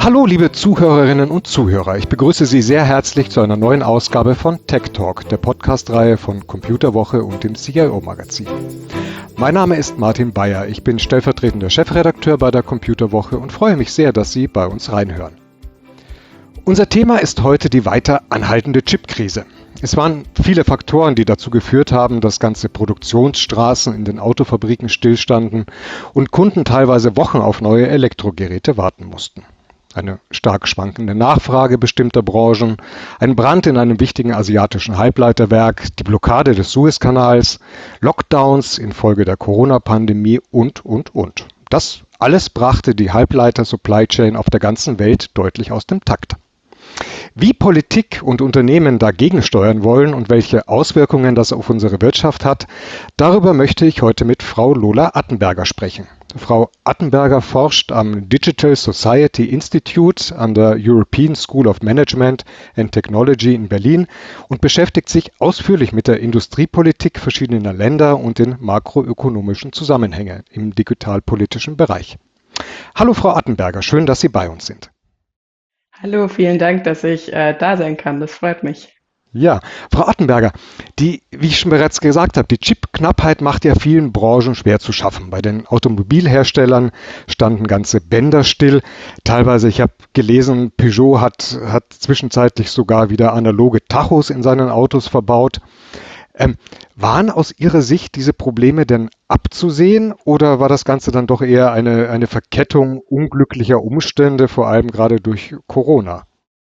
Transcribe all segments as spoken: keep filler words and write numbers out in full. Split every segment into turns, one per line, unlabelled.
Hallo, liebe Zuhörerinnen und Zuhörer. Ich begrüße Sie sehr herzlich zu einer neuen Ausgabe von Tech Talk, der Podcast-Reihe von Computerwoche und dem C I O-Magazin. Mein Name ist Martin Bayer. Ich bin stellvertretender Chefredakteur bei der Computerwoche und freue mich sehr, dass Sie bei uns reinhören. Unser Thema ist heute die weiter anhaltende Chipkrise. Es waren viele Faktoren, die dazu geführt haben, dass ganze Produktionsstraßen in den Autofabriken stillstanden und Kunden teilweise Wochen auf neue Elektrogeräte warten mussten. Eine stark schwankende Nachfrage bestimmter Branchen, ein Brand in einem wichtigen asiatischen Halbleiterwerk, die Blockade des Suezkanals, Lockdowns infolge der Corona-Pandemie und, und, und. Das alles brachte die Halbleiter-Supply-Chain auf der ganzen Welt deutlich aus dem Takt. Wie Politik und Unternehmen dagegen steuern wollen und welche Auswirkungen das auf unsere Wirtschaft hat, darüber möchte ich heute mit Frau Lola Attenberger sprechen. Frau Attenberger forscht am Digital Society Institute an der European School of Management and Technology in Berlin und beschäftigt sich ausführlich mit der Industriepolitik verschiedener Länder und den makroökonomischen Zusammenhängen im digitalpolitischen Bereich. Hallo Frau Attenberger, schön, dass Sie bei uns sind.
Hallo, vielen Dank, dass ich äh, da sein kann. Das freut mich.
Ja, Frau Attenberger, die, wie ich schon bereits gesagt habe, die Chipknappheit macht ja vielen Branchen schwer zu schaffen. Bei den Automobilherstellern standen ganze Bänder still. Teilweise, ich habe gelesen, Peugeot hat, hat zwischenzeitlich sogar wieder analoge Tachos in seinen Autos verbaut. Ähm, waren aus Ihrer Sicht diese Probleme denn abzusehen oder war das Ganze dann doch eher eine, eine Verkettung unglücklicher Umstände, vor allem gerade durch Corona?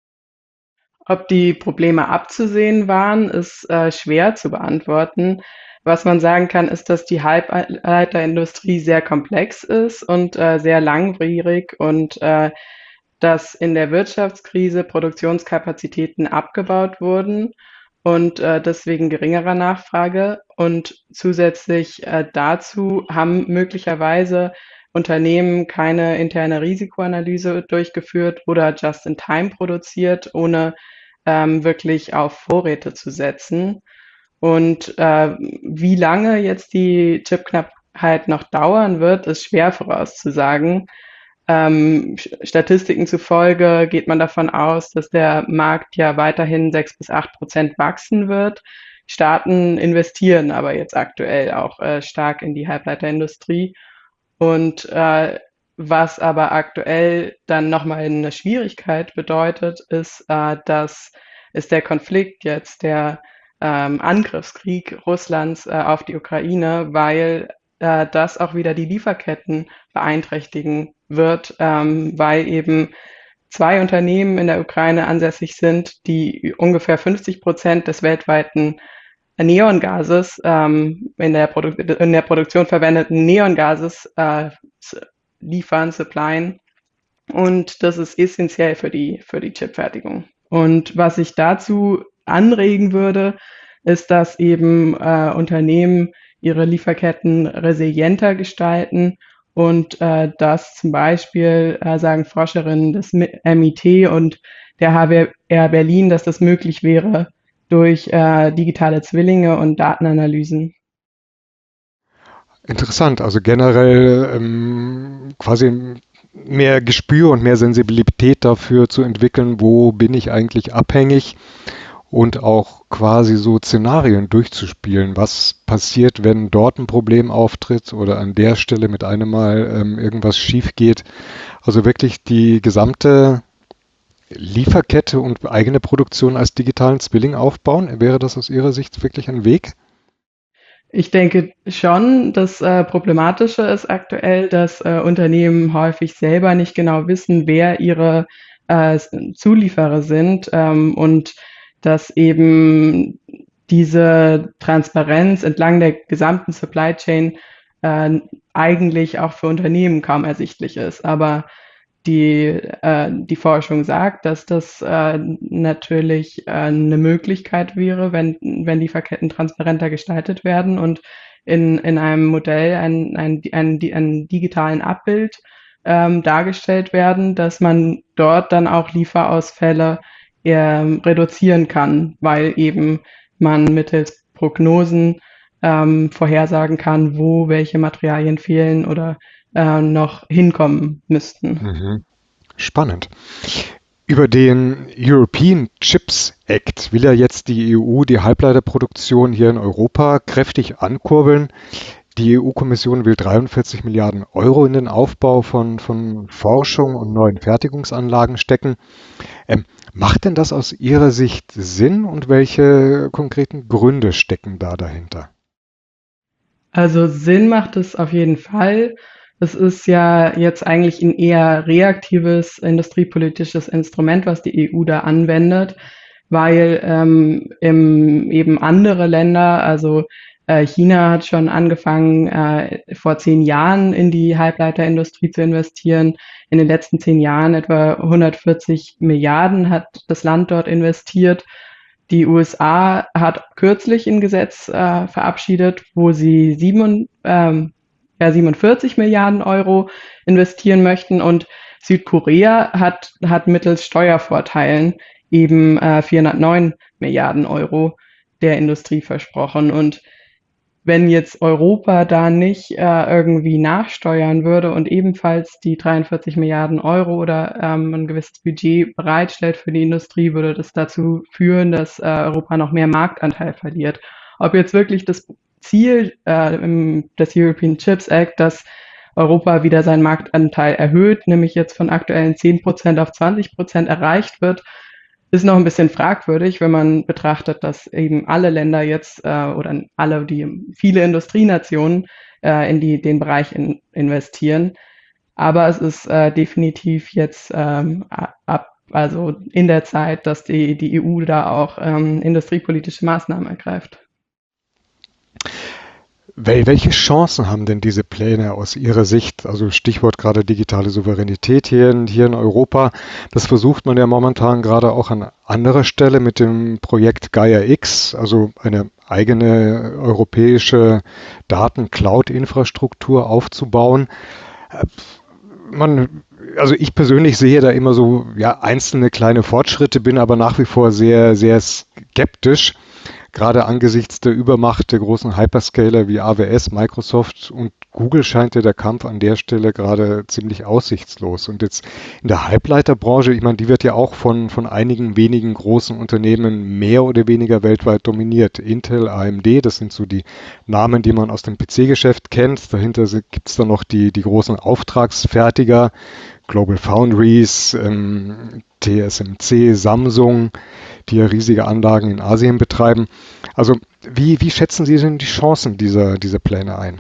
Ob die Probleme abzusehen waren, ist äh, schwer zu beantworten. Was man sagen kann, ist, dass die Halbleiterindustrie sehr komplex ist und äh, sehr langwierig und äh, dass in der Wirtschaftskrise Produktionskapazitäten abgebaut wurden und äh, deswegen geringerer Nachfrage. Und zusätzlich äh, dazu haben möglicherweise Unternehmen keine interne Risikoanalyse durchgeführt oder just in time produziert, ohne ähm, wirklich auf Vorräte zu setzen. Und äh, wie lange jetzt die Chipknappheit noch dauern wird, ist schwer vorauszusagen. Ähm, Statistiken zufolge geht man davon aus, dass der Markt ja weiterhin sechs bis acht Prozent wachsen wird. Staaten investieren aber jetzt aktuell auch äh, stark in die Halbleiterindustrie. Und äh, was aber aktuell dann nochmal eine Schwierigkeit bedeutet, ist, äh, dass ist der Konflikt jetzt der ähm, Angriffskrieg Russlands äh, auf die Ukraine, weil äh, das auch wieder die Lieferketten beeinträchtigen wird, ähm, weil eben zwei Unternehmen in der Ukraine ansässig sind, die ungefähr fünfzig Prozent des weltweiten Neongases, ähm, in, der in der Produktion verwendeten Neongases äh, liefern, supplyen. Und das ist essentiell für die, für die Chipfertigung. Und was ich dazu anregen würde, ist, dass eben äh, Unternehmen ihre Lieferketten resilienter gestalten und äh, dass zum Beispiel, äh, sagen Forscherinnen des M I T und der H W R Berlin, dass das möglich wäre durch äh, digitale Zwillinge und Datenanalysen.
Interessant, also generell ähm, quasi mehr Gespür und mehr Sensibilität dafür zu entwickeln, wo bin ich eigentlich abhängig und auch quasi so Szenarien durchzuspielen. Was passiert, wenn dort ein Problem auftritt oder an der Stelle mit einem Mal ähm, irgendwas schief geht? Also wirklich die gesamte Lieferkette und eigene Produktion als digitalen Zwilling aufbauen? Wäre das aus Ihrer Sicht wirklich ein Weg?
Ich denke schon, das äh, Problematische ist aktuell, dass äh, Unternehmen häufig selber nicht genau wissen, wer ihre äh, Zulieferer sind ähm, und dass eben diese Transparenz entlang der gesamten Supply Chain äh, eigentlich auch für Unternehmen kaum ersichtlich ist. Aber die, äh, die Forschung sagt, dass das äh, natürlich äh, eine Möglichkeit wäre, wenn, wenn Lieferketten transparenter gestaltet werden und in, in einem Modell ein, ein, ein, ein digitalen Abbild ähm, dargestellt werden, dass man dort dann auch Lieferausfälle ähm, reduzieren kann, weil eben man mittels Prognosen ähm, vorhersagen kann, wo welche Materialien fehlen oder äh, noch hinkommen müssten.
Mhm. Spannend. Über den European Chips Act will ja jetzt die E U die Halbleiterproduktion hier in Europa kräftig ankurbeln. Die E U-Kommission will dreiundvierzig Milliarden Euro in den Aufbau von, von Forschung und neuen Fertigungsanlagen stecken. Ähm, macht denn das aus Ihrer Sicht Sinn und welche konkreten Gründe stecken da dahinter?
Also Sinn macht es auf jeden Fall. Es ist ja jetzt eigentlich ein eher reaktives industriepolitisches Instrument, was die E U da anwendet, weil ähm, im, eben andere Länder, also äh, China hat schon angefangen, äh, vor zehn Jahren in die Halbleiterindustrie zu investieren. In den letzten zehn Jahren etwa hundertvierzig Milliarden hat das Land dort investiert. Die U S A hat kürzlich ein Gesetz äh, verabschiedet, wo sie sieben, ähm, ja, siebenundvierzig Milliarden Euro investieren möchten, und Südkorea hat, hat mittels Steuervorteilen eben äh, vierhundertneun Milliarden Euro der Industrie versprochen. Und wenn jetzt Europa da nicht äh, irgendwie nachsteuern würde und ebenfalls die dreiundvierzig Milliarden Euro oder ähm, ein gewisses Budget bereitstellt für die Industrie, würde das dazu führen, dass äh, Europa noch mehr Marktanteil verliert. Ob jetzt wirklich das Ziel äh, im, des European Chips Act, dass Europa wieder seinen Marktanteil erhöht, nämlich jetzt von aktuellen zehn Prozent auf zwanzig Prozent erreicht wird, ist noch ein bisschen fragwürdig, wenn man betrachtet, dass eben alle Länder jetzt äh, oder alle die viele Industrienationen äh, in die, den Bereich in, investieren. Aber es ist äh, definitiv jetzt ähm, ab, also in der Zeit, dass die, die E U da auch ähm, industriepolitische Maßnahmen ergreift.
Wel welche Chancen haben denn diese Pläne aus Ihrer Sicht? Also Stichwort gerade digitale Souveränität hier in, hier in Europa. Das versucht man ja momentan gerade auch an anderer Stelle mit dem Projekt Gaia X, also eine eigene europäische Daten-Cloud-Infrastruktur aufzubauen. Äh, Man, also ich persönlich sehe da immer so ja, einzelne kleine Fortschritte, bin aber nach wie vor sehr, sehr skeptisch. Gerade angesichts der Übermacht der großen Hyperscaler wie A W S, Microsoft und Google scheint ja der Kampf an der Stelle gerade ziemlich aussichtslos. Und jetzt in der Halbleiterbranche, ich meine, die wird ja auch von, von einigen wenigen großen Unternehmen mehr oder weniger weltweit dominiert. Intel, A M D, das sind so die Namen, die man aus dem P C-Geschäft kennt. Dahinter gibt es dann noch die, die großen Auftragsfertiger, Global Foundries, ähm, T S M C, Samsung, die ja riesige Anlagen in Asien betreiben. Also wie, wie schätzen Sie denn die Chancen dieser, dieser Pläne ein?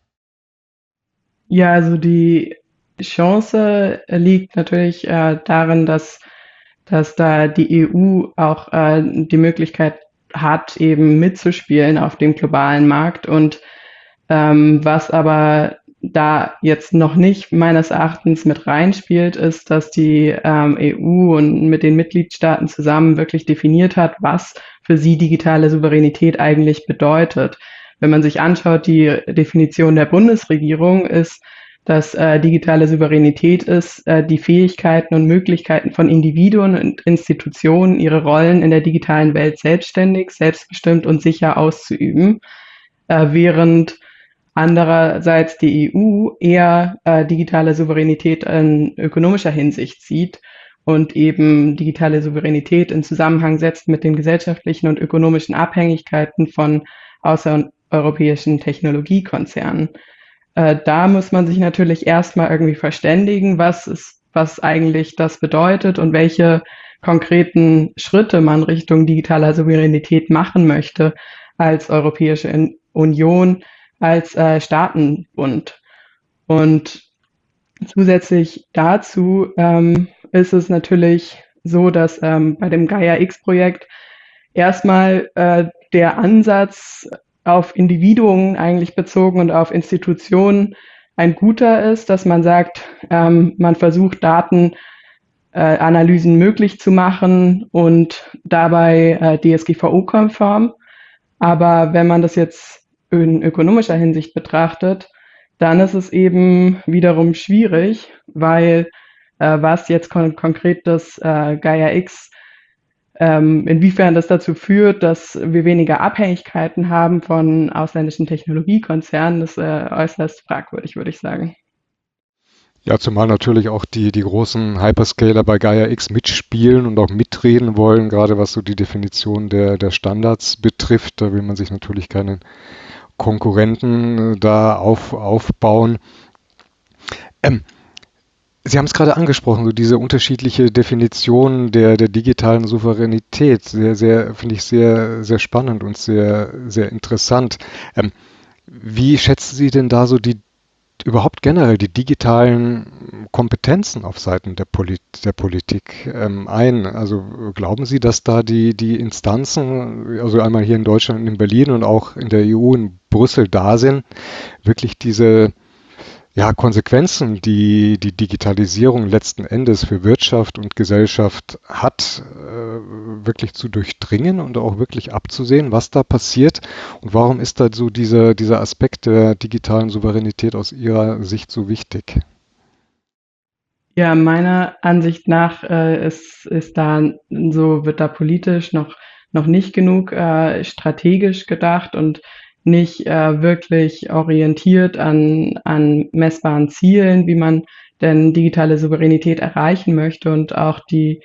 Ja, also die Chance liegt natürlich äh, darin, dass, dass da die E U auch äh, die Möglichkeit hat, eben mitzuspielen auf dem globalen Markt. Und ähm, was aber da jetzt noch nicht meines Erachtens mit reinspielt, ist, dass die ähm, E U und mit den Mitgliedstaaten zusammen wirklich definiert hat, was für sie digitale Souveränität eigentlich bedeutet. Wenn man sich anschaut, die Definition der Bundesregierung ist, dass äh, digitale Souveränität ist, äh, die Fähigkeiten und Möglichkeiten von Individuen und Institutionen, ihre Rollen in der digitalen Welt selbstständig, selbstbestimmt und sicher auszuüben, äh, während andererseits die E U eher äh, digitale Souveränität in ökonomischer Hinsicht sieht und eben digitale Souveränität in Zusammenhang setzt mit den gesellschaftlichen und ökonomischen Abhängigkeiten von außereuropäischen Technologiekonzernen. Äh, da muss man sich natürlich erstmal irgendwie verständigen, was ist, was eigentlich das bedeutet und welche konkreten Schritte man Richtung digitaler Souveränität machen möchte als Europäische Union, als äh, Staatenbund. Und zusätzlich dazu ähm, ist es natürlich so, dass ähm, bei dem Gaia X-Projekt erstmal äh, der Ansatz auf Individuen eigentlich bezogen und auf Institutionen ein guter ist, dass man sagt, ähm, man versucht Datenanalysen äh, möglich zu machen und dabei äh, D S G V O-konform. Aber wenn man das jetzt in ökonomischer Hinsicht betrachtet, dann ist es eben wiederum schwierig, weil äh, was jetzt kon konkret das äh, Gaia X, ähm, inwiefern das dazu führt, dass wir weniger Abhängigkeiten haben von ausländischen Technologiekonzernen, ist äh, äußerst fragwürdig, würde ich sagen.
Ja, zumal natürlich auch die, die großen Hyperscaler bei Gaia X mitspielen und auch mitreden wollen, gerade was so die Definition der, der Standards betrifft. Da will man sich natürlich keinen Konkurrenten äh, da auf, aufbauen. Ähm, Sie haben es gerade angesprochen, so diese unterschiedliche Definition der, der digitalen Souveränität. Sehr, sehr, finde ich sehr, sehr spannend und sehr, sehr interessant. Ähm, wie schätzen Sie denn da so die überhaupt generell die digitalen Kompetenzen auf Seiten der, Polit der Politik ähm, ein? Also glauben Sie, dass da die, die Instanzen, also einmal hier in Deutschland, in Berlin und auch in der E U, in Brüssel da sind, wirklich diese ja, Konsequenzen, die die Digitalisierung letzten Endes für Wirtschaft und Gesellschaft hat, äh, wirklich zu durchdringen und auch wirklich abzusehen, was da passiert und warum ist da so dieser, dieser Aspekt der digitalen Souveränität aus Ihrer Sicht so wichtig?
Ja, meiner Ansicht nach äh, ist, ist da so wird da politisch noch, noch nicht genug äh, strategisch gedacht und nicht äh, wirklich orientiert an, an messbaren Zielen, wie man denn digitale Souveränität erreichen möchte und auch die,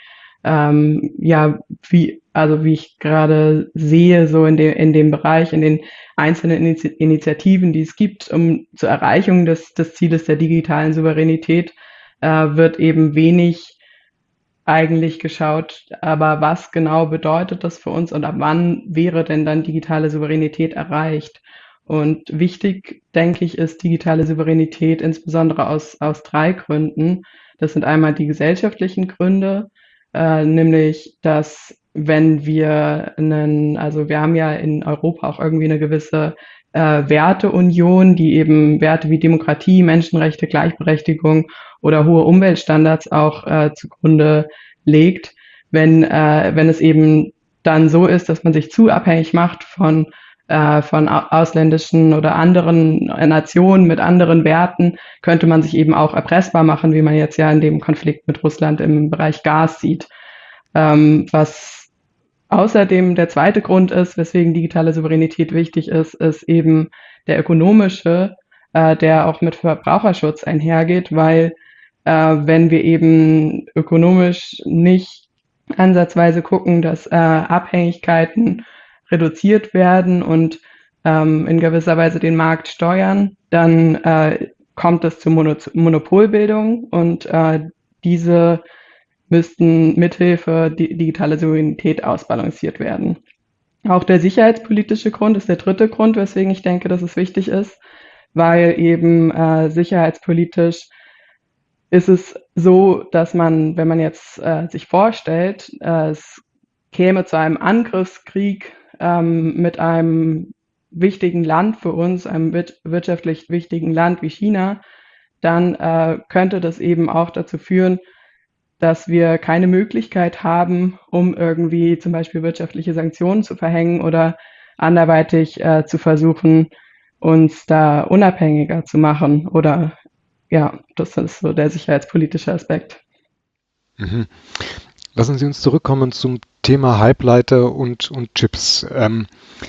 ähm, ja, wie, also wie ich gerade sehe, so in dem, in dem Bereich, in den einzelnen Inizi Initiativen, die es gibt, um zur Erreichung des, des Zieles der digitalen Souveränität, äh, wird eben wenig eigentlich geschaut, aber was genau bedeutet das für uns und ab wann wäre denn dann digitale Souveränität erreicht? Und wichtig, denke ich, ist digitale Souveränität insbesondere aus, aus drei Gründen. Das sind einmal die gesellschaftlichen Gründe, äh, nämlich, dass wenn wir einen, also wir haben ja in Europa auch irgendwie eine gewisse äh, Werteunion, die eben Werte wie Demokratie, Menschenrechte, Gleichberechtigung oder hohe Umweltstandards auch äh, zugrunde legt, wenn, äh, wenn es eben dann so ist, dass man sich zu abhängig macht von, äh, von ausländischen oder anderen Nationen mit anderen Werten, könnte man sich eben auch erpressbar machen, wie man jetzt ja in dem Konflikt mit Russland im Bereich Gas sieht. Ähm, was außerdem der zweite Grund ist, weswegen digitale Souveränität wichtig ist, ist eben der ökonomische, äh, der auch mit Verbraucherschutz einhergeht, weil äh, wenn wir eben ökonomisch nicht ansatzweise gucken, dass äh, Abhängigkeiten reduziert werden und ähm, in gewisser Weise den Markt steuern, dann äh, kommt es zu Mono Monopolbildung und äh, diese müssten mithilfe digitaler Souveränität ausbalanciert werden. Auch der sicherheitspolitische Grund ist der dritte Grund, weswegen ich denke, dass es wichtig ist, weil eben äh, sicherheitspolitisch ist es so, dass man, wenn man jetzt äh, sich vorstellt, äh, es käme zu einem Angriffskrieg ähm, mit einem wichtigen Land für uns, einem wirtschaftlich wichtigen Land wie China, dann äh, könnte das eben auch dazu führen, dass wir keine Möglichkeit haben, um irgendwie zum Beispiel wirtschaftliche Sanktionen zu verhängen oder anderweitig äh, zu versuchen, uns da unabhängiger zu machen. Oder ja, das ist so der sicherheitspolitische Aspekt.
Mhm. Lassen Sie uns zurückkommen zum Thema Halbleiter und, und Chips. Ähm,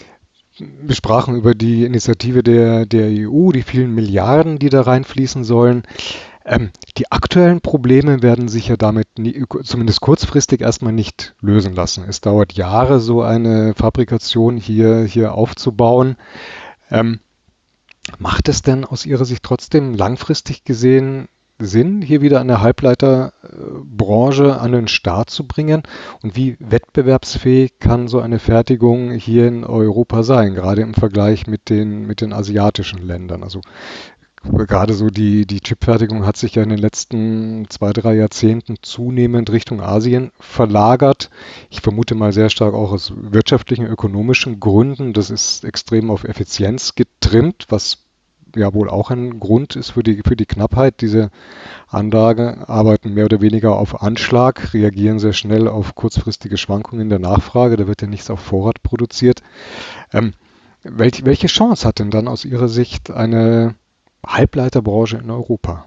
wir sprachen über die Initiative der, der E U, die vielen Milliarden, die da reinfließen sollen. Ähm, die aktuellen Probleme werden sich ja damit nie, zumindest kurzfristig erstmal nicht lösen lassen. Es dauert Jahre, so eine Fabrikation hier, hier aufzubauen. Ähm, macht es denn aus Ihrer Sicht trotzdem langfristig gesehen Sinn, hier wieder eine Halbleiterbranche an den Start zu bringen? Und wie wettbewerbsfähig kann so eine Fertigung hier in Europa sein, gerade im Vergleich mit den, mit den asiatischen Ländern? Also gerade so die, die Chipfertigung hat sich ja in den letzten zwei, drei Jahrzehnten zunehmend Richtung Asien verlagert. Ich vermute mal sehr stark auch aus wirtschaftlichen, ökonomischen Gründen. Das ist extrem auf Effizienz getrimmt, was ja wohl auch ein Grund ist für die, für die Knappheit. Diese Anlagen arbeiten mehr oder weniger auf Anschlag, reagieren sehr schnell auf kurzfristige Schwankungen der Nachfrage. Da wird ja nichts auf Vorrat produziert. Ähm, welche, welche Chance hat denn dann aus Ihrer Sicht eine Halbleiterbranche in Europa?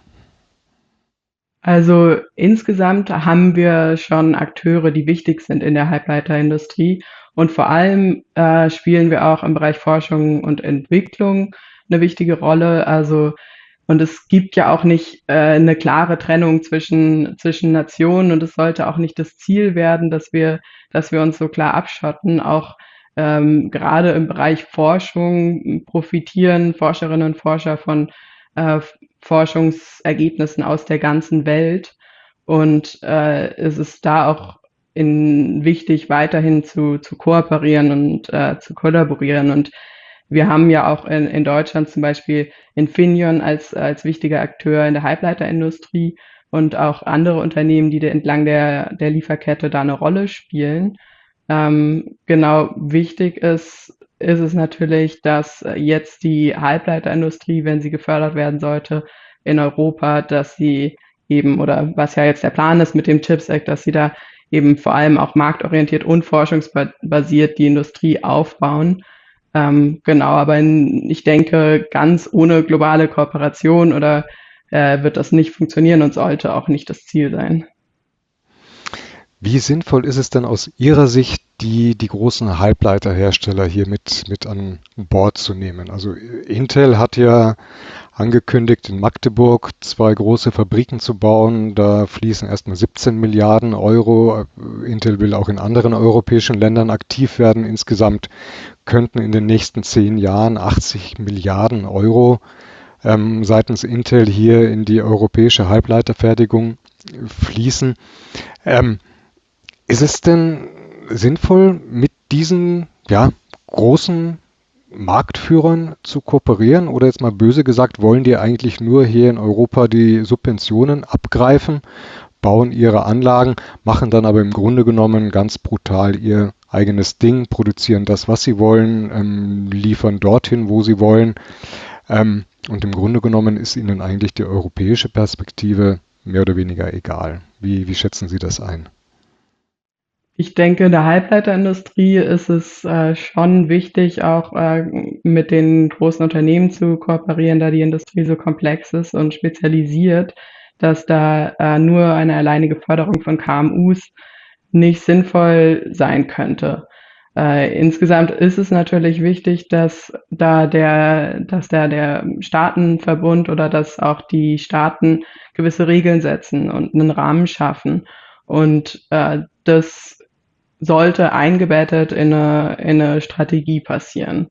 Also insgesamt haben wir schon Akteure, die wichtig sind in der Halbleiterindustrie. Und vor allem äh, spielen wir auch im Bereich Forschung und Entwicklung eine wichtige Rolle. Also Und es gibt ja auch nicht äh, eine klare Trennung zwischen, zwischen Nationen und es sollte auch nicht das Ziel werden, dass wir, dass wir uns so klar abschotten. Auch ähm, gerade im Bereich Forschung profitieren Forscherinnen und Forscher von äh, Forschungsergebnissen aus der ganzen Welt. Und äh, es ist da auch in, wichtig, weiterhin zu, zu kooperieren und äh, zu kollaborieren. Und wir haben ja auch in, in Deutschland zum Beispiel Infineon als, als wichtiger Akteur in der Halbleiterindustrie und auch andere Unternehmen, die entlang der, der Lieferkette da eine Rolle spielen. Ähm, genau, wichtig ist, ist es natürlich, dass jetzt die Halbleiterindustrie, wenn sie gefördert werden sollte in Europa, dass sie eben, oder was ja jetzt der Plan ist mit dem Chips Act, dass sie da eben vor allem auch marktorientiert und forschungsbasiert die Industrie aufbauen. Ähm, genau, aber in, ich denke, ganz ohne globale Kooperation oder äh, wird das nicht funktionieren und sollte auch nicht das Ziel sein.
Wie sinnvoll ist es denn aus Ihrer Sicht, die, die großen Halbleiterhersteller hier mit, mit an Bord zu nehmen? Also Intel hat ja angekündigt, in Magdeburg zwei große Fabriken zu bauen. Da fließen erstmal siebzehn Milliarden Euro. Intel will auch in anderen europäischen Ländern aktiv werden. Insgesamt könnten in den nächsten zehn Jahren achtzig Milliarden Euro ähm, seitens Intel hier in die europäische Halbleiterfertigung fließen. Ähm, Ist es denn sinnvoll, mit diesen ja, großen Marktführern zu kooperieren? Oder jetzt mal böse gesagt, wollen die eigentlich nur hier in Europa die Subventionen abgreifen, bauen ihre Anlagen, machen dann aber im Grunde genommen ganz brutal ihr eigenes Ding, produzieren das, was sie wollen, ähm, liefern dorthin, wo sie wollen. Ähm, und im Grunde genommen ist ihnen eigentlich die europäische Perspektive mehr oder weniger egal. Wie, wie schätzen Sie das ein?
Ich denke, in der Halbleiterindustrie ist es äh, schon wichtig, auch äh, mit den großen Unternehmen zu kooperieren, da die Industrie so komplex ist und spezialisiert, dass da äh, nur eine alleinige Förderung von K M Us nicht sinnvoll sein könnte. Äh, insgesamt ist es natürlich wichtig, dass da der, dass da der Staatenverbund oder dass auch die Staaten gewisse Regeln setzen und einen Rahmen schaffen. Und äh, das sollte eingebettet in eine, in eine Strategie passieren.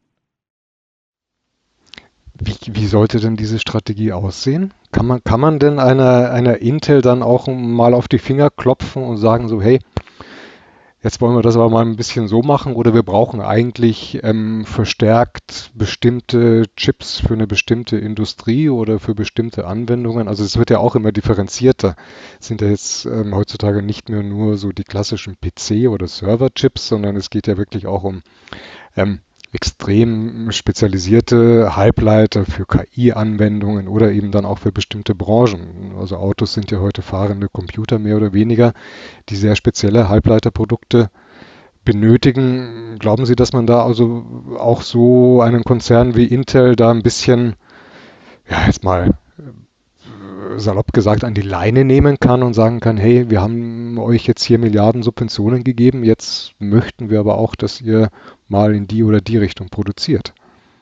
Wie, wie sollte denn diese Strategie aussehen? Kann man, kann man denn einer, einer Intel dann auch mal auf die Finger klopfen und sagen so, hey, jetzt wollen wir das aber mal ein bisschen so machen oder wir brauchen eigentlich ähm, verstärkt bestimmte Chips für eine bestimmte Industrie oder für bestimmte Anwendungen? Also es wird ja auch immer differenzierter. Es sind ja jetzt ähm, heutzutage nicht mehr nur so die klassischen P C- oder Server-Chips, sondern es geht ja wirklich auch um ähm, extrem spezialisierte Halbleiter für K I-Anwendungen oder eben dann auch für bestimmte Branchen. Also Autos sind ja heute fahrende Computer mehr oder weniger, die sehr spezielle Halbleiterprodukte benötigen. Glauben Sie, dass man da also auch so einen Konzern wie Intel da ein bisschen, ja, jetzt mal salopp gesagt an die Leine nehmen kann und sagen kann, hey, wir haben euch jetzt hier Milliarden Subventionen gegeben, jetzt möchten wir aber auch, dass ihr mal in die oder die Richtung produziert.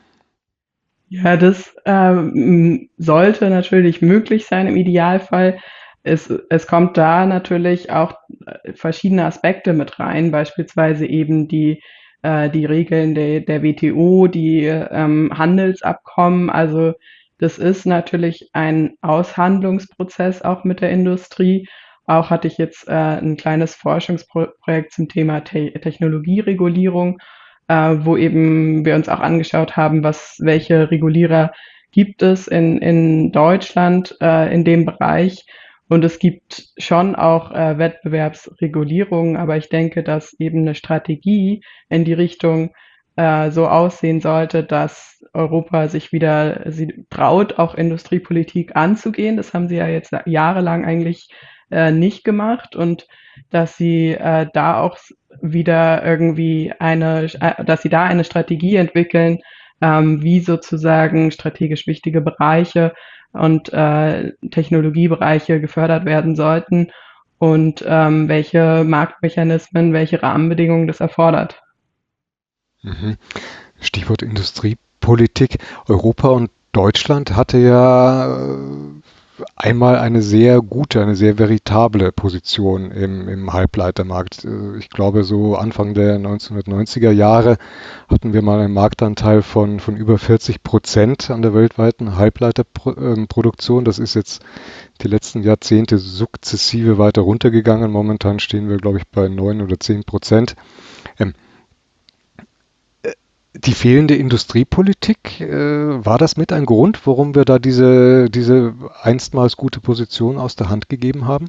Ja, das ähm, sollte natürlich möglich sein im Idealfall. Es, es kommt da natürlich auch äh, verschiedene Aspekte mit rein, beispielsweise eben die, äh, die Regeln der, der W T O, die ähm, Handelsabkommen. Also das ist natürlich ein Aushandlungsprozess auch mit der Industrie. Auch hatte ich jetzt äh, ein kleines Forschungsprojekt zum Thema Te Technologieregulierung, äh, wo eben wir uns auch angeschaut haben, was, welche Regulierer gibt es in, in Deutschland äh, in dem Bereich. Und es gibt schon auch äh, Wettbewerbsregulierungen, aber ich denke, dass eben eine Strategie in die Richtung äh, so aussehen sollte, dass Europa sich wieder sie traut, auch Industriepolitik anzugehen. Das haben sie ja jetzt jahrelang eigentlich äh, nicht gemacht und dass sie äh, da auch wieder irgendwie eine, äh, dass sie da eine Strategie entwickeln, ähm, wie sozusagen strategisch wichtige Bereiche und äh, Technologiebereiche gefördert werden sollten und ähm, welche Marktmechanismen, welche Rahmenbedingungen das erfordert.
Mhm. Stichwort Industriepolitik. Europa und Deutschland hatte ja einmal eine sehr gute, eine sehr veritable Position im, im Halbleitermarkt. Ich glaube, so Anfang der neunzehnhundertneunziger Jahre hatten wir mal einen Marktanteil von, von über vierzig Prozent an der weltweiten Halbleiterproduktion. Das ist jetzt die letzten Jahrzehnte sukzessive weiter runtergegangen. Momentan stehen wir, glaube ich, bei neun oder zehn Prozent. Ähm, Die fehlende Industriepolitik, äh, war das mit ein Grund, warum wir da diese, diese einstmals gute Position aus der Hand gegeben haben?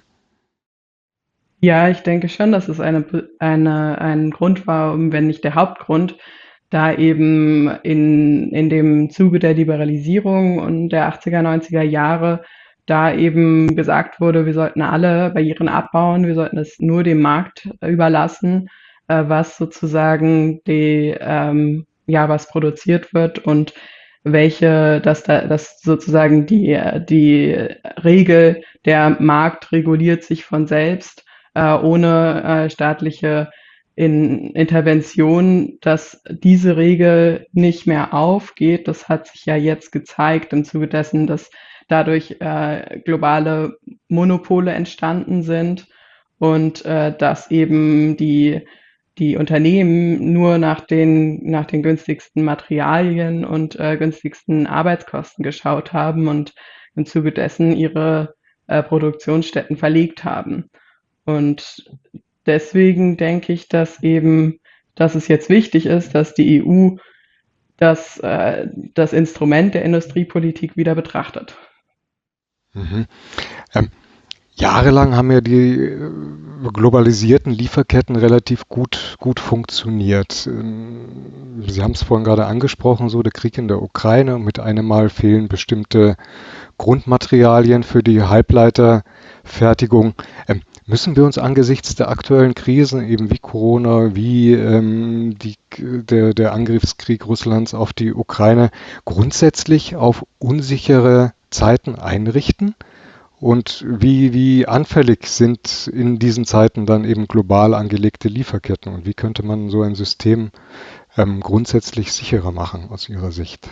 Ja, ich denke schon, dass es eine, eine, ein Grund war, wenn nicht der Hauptgrund, da eben in, in dem Zuge der Liberalisierung und der achtziger, neunziger Jahre da eben gesagt wurde, wir sollten alle Barrieren abbauen, wir sollten es nur dem Markt überlassen, äh, was sozusagen die, ähm, ja, was produziert wird und welche, dass da, dass sozusagen die, die Regel, der Markt reguliert sich von selbst, äh, ohne äh, staatliche in Intervention, dass diese Regel nicht mehr aufgeht. Das hat sich ja jetzt gezeigt im Zuge dessen, dass dadurch äh, globale Monopole entstanden sind und äh, dass eben die, die Unternehmen nur nach den, nach den günstigsten Materialien und äh, günstigsten Arbeitskosten geschaut haben und im Zuge dessen ihre äh, Produktionsstätten verlegt haben. Und deswegen denke ich, dass eben, dass es jetzt wichtig ist, dass die E U das, äh, das Instrument der Industriepolitik wieder betrachtet.
Mhm. Ähm, Jahrelang haben ja die äh, globalisierten Lieferketten relativ gut, gut funktioniert. Ähm, Sie haben es vorhin gerade angesprochen, so der Krieg in der Ukraine und mit einem Mal fehlen bestimmte Grundmaterialien für die Halbleiterfertigung. Ähm, müssen wir uns angesichts der aktuellen Krisen, eben wie Corona, wie ähm, die, der, der Angriffskrieg Russlands auf die Ukraine, grundsätzlich auf unsichere Zeiten einrichten? Und wie, wie anfällig sind in diesen Zeiten dann eben global angelegte Lieferketten? Und wie könnte man so ein System ähm, grundsätzlich sicherer machen aus Ihrer Sicht?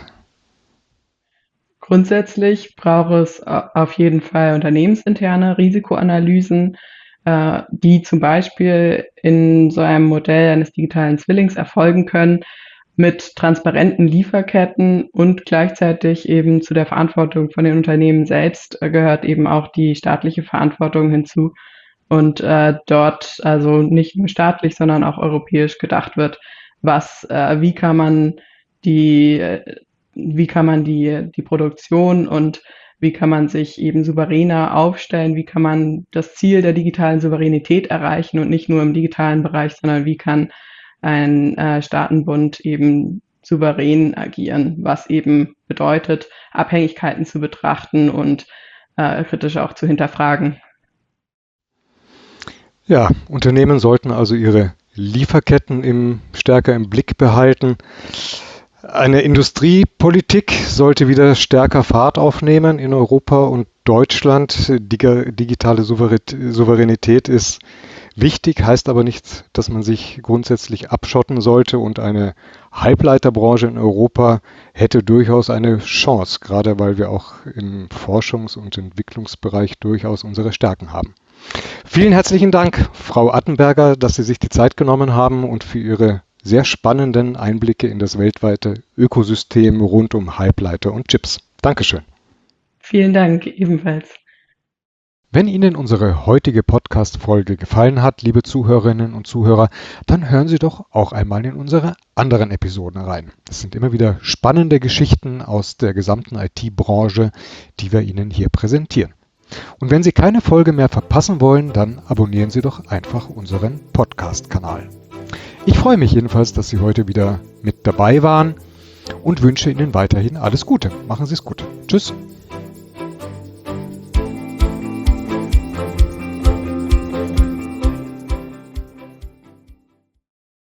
Grundsätzlich braucht es auf jeden Fall unternehmensinterne Risikoanalysen, äh, die zum Beispiel in so einem Modell eines digitalen Zwillings erfolgen können, mit transparenten Lieferketten und gleichzeitig eben zu der Verantwortung von den Unternehmen selbst äh, gehört eben auch die staatliche Verantwortung hinzu und äh, dort also nicht nur staatlich, sondern auch europäisch gedacht wird, was, äh, wie kann man die, äh, wie kann man die, die Produktion und wie kann man sich eben souveräner aufstellen, wie kann man das Ziel der digitalen Souveränität erreichen und nicht nur im digitalen Bereich, sondern wie kann ein äh, Staatenbund eben souverän agieren, was eben bedeutet, Abhängigkeiten zu betrachten und äh, kritisch auch zu hinterfragen.
Ja, Unternehmen sollten also ihre Lieferketten im, stärker im Blick behalten. Eine Industriepolitik sollte wieder stärker Fahrt aufnehmen in Europa und Deutschland. Dig- digitale Souverä- Souveränität ist wichtig, heißt aber nicht, dass man sich grundsätzlich abschotten sollte, und eine Halbleiterbranche in Europa hätte durchaus eine Chance, gerade weil wir auch im Forschungs- und Entwicklungsbereich durchaus unsere Stärken haben. Vielen herzlichen Dank, Frau Attenberger, dass Sie sich die Zeit genommen haben und für Ihre sehr spannenden Einblicke in das weltweite Ökosystem rund um Halbleiter und Chips. Dankeschön.
Vielen Dank ebenfalls.
Wenn Ihnen unsere heutige Podcast-Folge gefallen hat, liebe Zuhörerinnen und Zuhörer, dann hören Sie doch auch einmal in unsere anderen Episoden rein. Es sind immer wieder spannende Geschichten aus der gesamten I T-Branche, die wir Ihnen hier präsentieren. Und wenn Sie keine Folge mehr verpassen wollen, dann abonnieren Sie doch einfach unseren Podcast-Kanal. Ich freue mich jedenfalls, dass Sie heute wieder mit dabei waren und wünsche Ihnen weiterhin alles Gute. Machen Sie es gut. Tschüss.